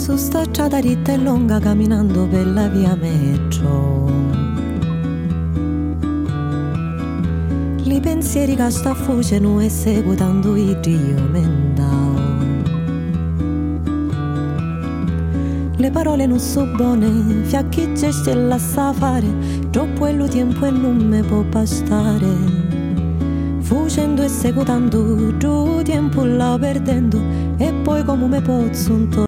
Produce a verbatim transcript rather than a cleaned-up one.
su sta strada ritta e lunga camminando per la via metro. Li pensieri che sta fucendo e seguitando i Dio mendao. Le parole non so buone, fiacchi gesti e lascia fare, troppo è lo tempo e non me può bastare. Fucendo e seguitando, tu tempo la perdendo, e poi come me posso